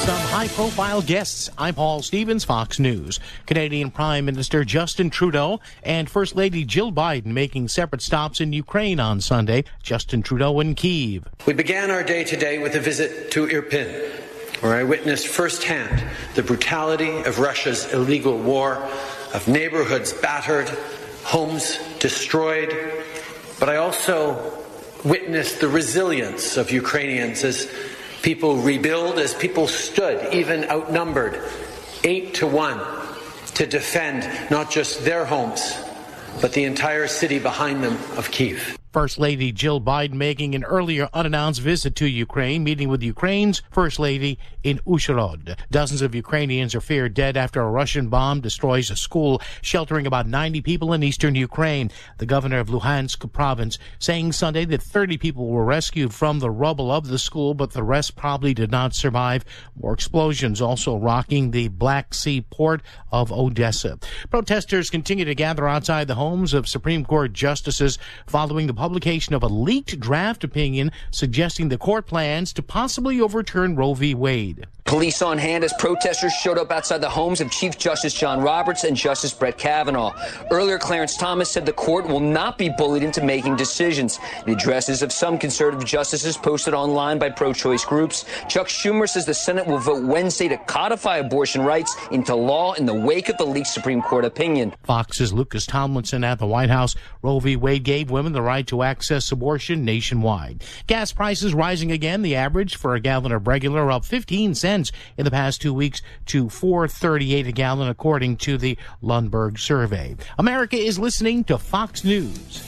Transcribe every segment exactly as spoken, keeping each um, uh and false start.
some high-profile guests. I'm Paul Stevens, Fox News. Canadian Prime Minister Justin Trudeau and First Lady Jill Biden making separate stops in Ukraine on Sunday. Justin Trudeau in Kyiv. We began our day today with a visit to Irpin, where I witnessed firsthand the brutality of Russia's illegal war, of neighborhoods battered, homes destroyed. But I also witnessed the resilience of Ukrainians as people rebuild, as people stood, even outnumbered, eight to one, to defend not just their homes, but the entire city behind them of Kyiv. First Lady Jill Biden making an earlier unannounced visit to Ukraine, meeting with Ukraine's First Lady in Uzhhorod. Dozens of Ukrainians are feared dead after a Russian bomb destroys a school sheltering about ninety people in eastern Ukraine. The governor of Luhansk province saying Sunday that thirty people were rescued from the rubble of the school, but the rest probably did not survive. More explosions also rocking the Black Sea port of Odessa. Protesters continue to gather outside the homes of Supreme Court justices following the publication of a leaked draft opinion suggesting the court plans to possibly overturn Roe v. Wade. Police on hand as protesters showed up outside the homes of Chief Justice John Roberts and Justice Brett Kavanaugh. Earlier, Clarence Thomas said the court will not be bullied into making decisions. The addresses of some conservative justices posted online by pro-choice groups. Chuck Schumer says the Senate will vote Wednesday to codify abortion rights into law in the wake of the leaked Supreme Court opinion. Fox's Lucas Tomlinson at the White House. Roe v. Wade gave women the right to access abortion nationwide. Gas prices rising again. The average for a gallon of regular up fifteen cents in the past two weeks to four thirty-eight a gallon, according to the Lundberg survey. America is listening to Fox News.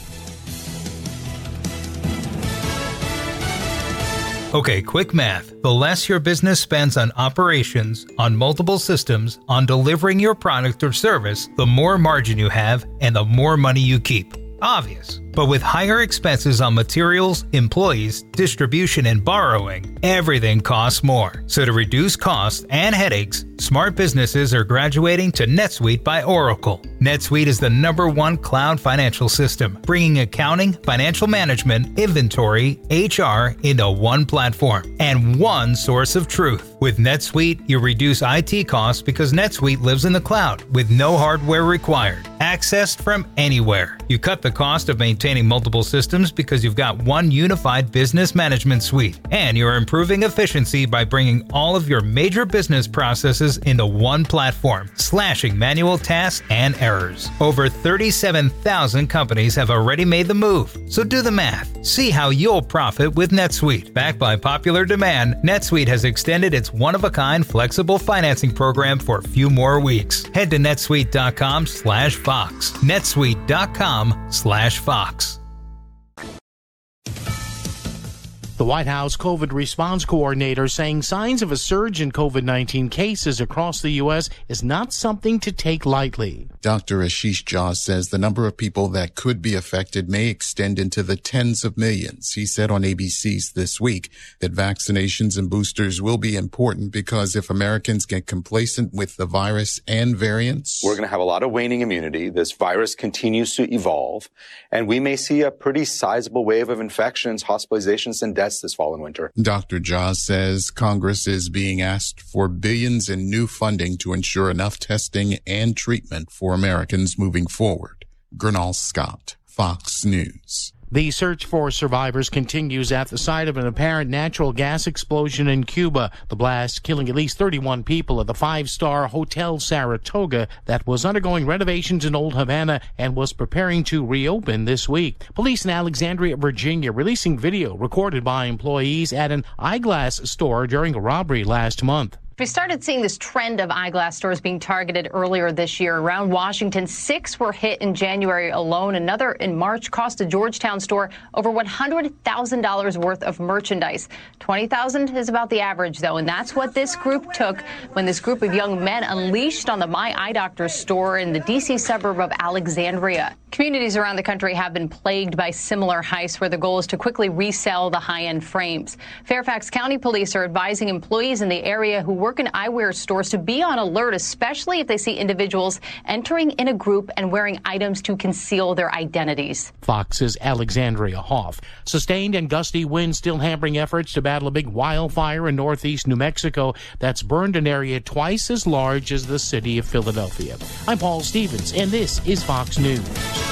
Okay, quick math. The less your business spends on operations, on multiple systems, on delivering your product or service, the more margin you have and the more money you keep. Obvious. But with higher expenses on materials, employees, distribution, and borrowing, everything costs more. So to reduce costs and headaches, smart businesses are graduating to NetSuite by Oracle. NetSuite is the number one cloud financial system, bringing accounting, financial management, inventory, H R into one platform and one source of truth. With NetSuite, you reduce I T costs because NetSuite lives in the cloud with no hardware required, accessed from anywhere. You cut the cost of maintaining multiple systems because you've got one unified business management suite, and you're improving efficiency by bringing all of your major business processes into one platform, slashing manual tasks and errors. Over thirty-seven thousand companies have already made the move, so do the math. See how you'll profit with NetSuite. Backed by popular demand, NetSuite has extended its one-of-a-kind flexible financing program for a few more weeks. Head to netsuite.com slash Fox. netsuite.com slash Fox. The White House COVID response coordinator saying signs of a surge in COVID nineteen cases across the U S is not something to take lightly. Doctor Ashish Jha says the number of people that could be affected may extend into the tens of millions. He said on A B C's This Week that vaccinations and boosters will be important because if Americans get complacent with the virus and variants, we're going to have a lot of waning immunity. This virus continues to evolve, and we may see a pretty sizable wave of infections, hospitalizations, and deaths this fall and winter. Doctor Jha says Congress is being asked for billions in new funding to ensure enough testing and treatment for Americans moving forward. Gernal Scott, Fox News. The search for survivors continues at the site of an apparent natural gas explosion in Cuba. The blast killing at least thirty-one people at the five-star Hotel Saratoga that was undergoing renovations in Old Havana and was preparing to reopen this week. Police in Alexandria, Virginia, releasing video recorded by employees at an eyeglass store during a robbery last month. We started seeing this trend of eyeglass stores being targeted earlier this year. Around Washington, six were hit in January alone. Another in March cost a Georgetown store over one hundred thousand dollars worth of merchandise. twenty thousand dollars is about the average, though, and that's what this group took when this group of young men unleashed on the My Eye Doctor store in the D C suburb of Alexandria. Communities around the country have been plagued by similar heists where the goal is to quickly resell the high-end frames. Fairfax County police are advising employees in the area who work work in eyewear stores to be on alert, especially if they see individuals entering in a group and wearing items to conceal their identities. Fox's Alexandria Hoff. Sustained and gusty winds still hampering efforts to battle a big wildfire in northeast New Mexico that's burned an area twice as large as the city of Philadelphia. I'm Paul Stevens, and this is Fox News.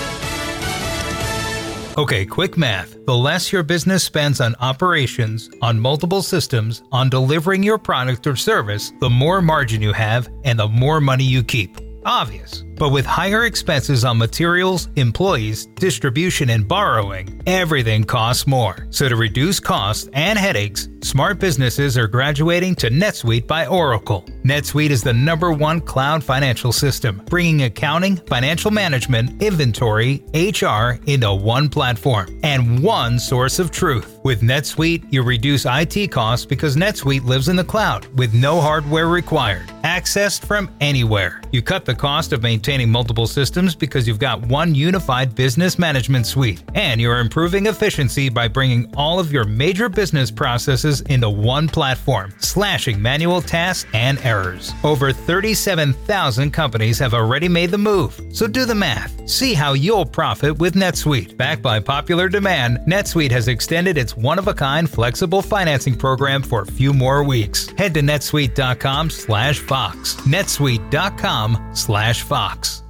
Okay, quick math. The less your business spends on operations, on multiple systems, on delivering your product or service, the more margin you have and the more money you keep. Obvious. But with higher expenses on materials, employees, distribution, and borrowing, everything costs more. So to reduce costs and headaches, smart businesses are graduating to NetSuite by Oracle. NetSuite is the number one cloud financial system, bringing accounting, financial management, inventory, H R into one platform and one source of truth. With NetSuite, you reduce I T costs because NetSuite lives in the cloud with no hardware required, accessed from anywhere. You cut the cost of maintaining multiple systems because you've got one unified business management suite, and you're improving efficiency by bringing all of your major business processes into one platform, slashing manual tasks and errors. Over thirty-seven thousand companies have already made the move, so do the math. See how you'll profit with NetSuite. Backed by popular demand, NetSuite has extended its one-of-a-kind flexible financing program for a few more weeks. Head to netsuite dot com slash Fox. netsuite dot com slash Fox.